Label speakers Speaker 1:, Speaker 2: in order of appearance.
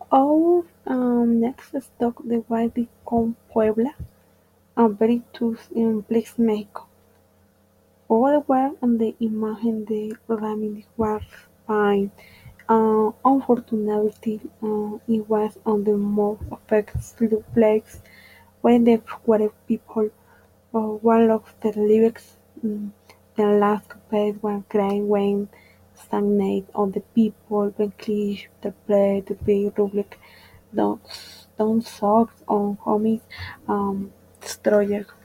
Speaker 1: Our next stop the will become Puebla and Veritas in Plex, Mexico. Over on the imagen de Ramírez was fine. Unfortunately, it was on the most affected place when the Juarez people one of the lyrics the last page one crying when stagnate on the people when cliché the play the big public don't suck on homies destroyer.